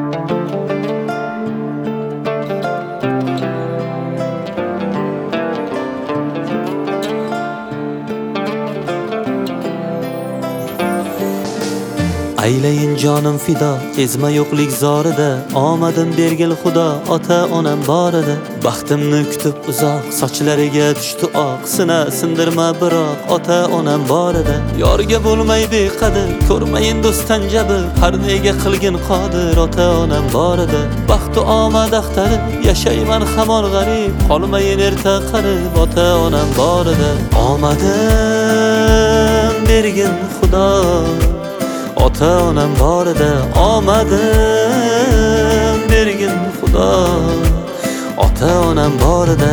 Aylayin jonim fido, ezma yo'qlik zorida, omadim bergil Xudo, ota onam borida. Baxtimni kutib uzoq, sochlariga tushdi oq, sina sindirma biroq, ota onam borida. Yorga bo'lmay beqadr, ko'rmayin do'stan jabr, har nega qilgin qodir, ota onam borida. Baxtu omad axtarib, yashayman hamon g'arib, qolmayin erta qarib, ota onam borida. Omadim bergin Xudo, ota onam borida. Omadim bergin Xudo, ota onam borida.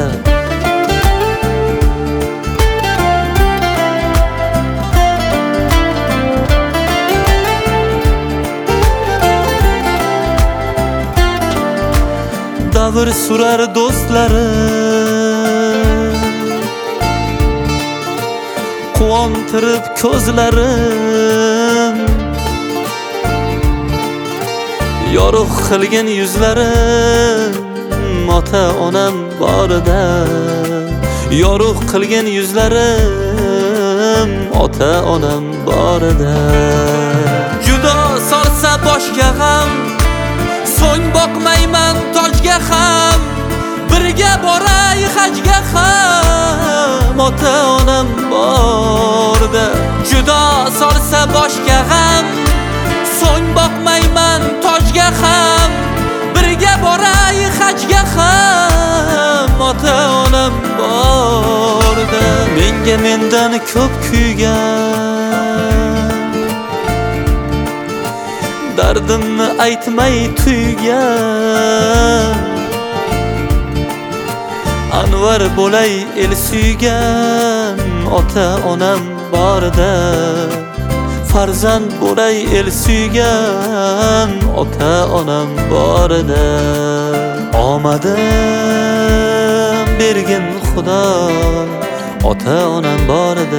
Davr surar do'stlarim, quvontirib ko'zlarim, yorug' qilgin yuzlarim, ota onam borida. Yorug' qilgin yuzlarim, ota onam borida. Judo solsa boshga g'am, so'ng boqmayman tojga ham, birga boray hajga ham, ota onam borida. Judo solsa boshga g'am, so'ng boqmayman tojga ham, birga boray hajga ham, ota onam borida. Menga mendan ko'p kuygan, dardimni aytmay tuygan, anvar bo'lay el suygan, ota onam borida. Farzand bo'lay el suygan, ota onam borida. Omadim bergin Xudo, ota onam borida.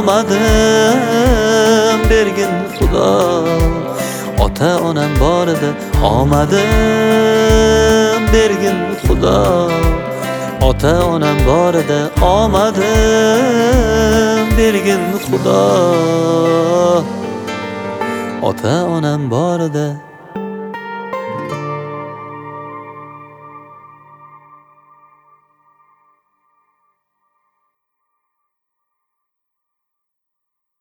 Omadim bergin Xudo, ota onam borida. Omadim bergin Xudo, ota onam borida. Omadim bergin Xudo, ota onam borida.